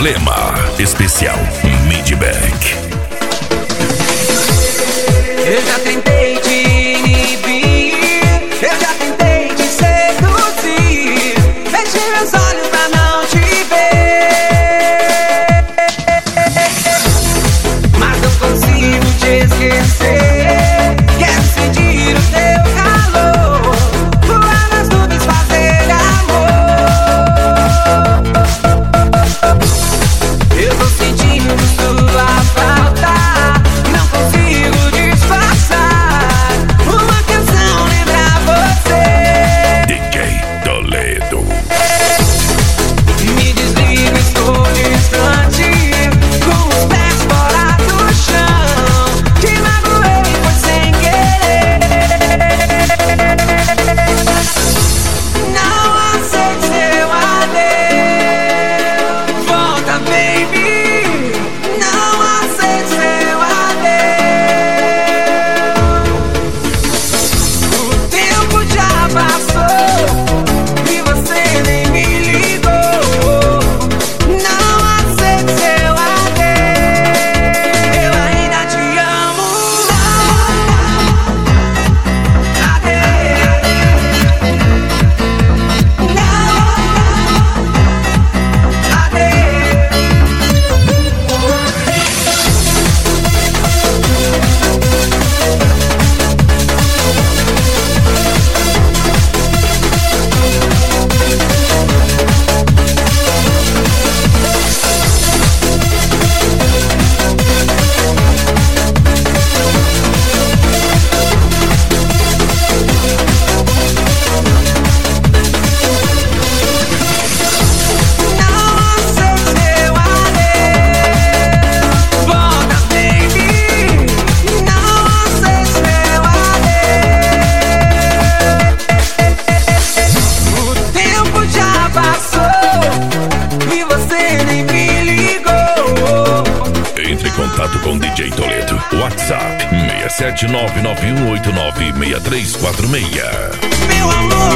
Problema especial Midback. Eu já tentei te inibir, eu já tentei te seduzir, fechei meus olhos pra não te ver, mas não consigo te esquecer. Quero sentir o teu calor, voar nas nuvens, fazer amor. Eu tô sentindo sua falta, não consigo disfarçar. Uma canção lembra você. DJ Toledo. Me desligo, estou distante, com os pés fora do chão. Te magoei, foi sem querer. Não aceito seu adeus. Volta, baby. Não aceito seu adeus. O tempo já passou e você nem me ligou. Não aceito seu adeus. Eu ainda te amo. Adeus. Volta, baby. Não aceito seu adeus. O tempo já passou e você nem me ligou. Entre em contato com DJ Toledo. WhatsApp 67991896346. Meu amor.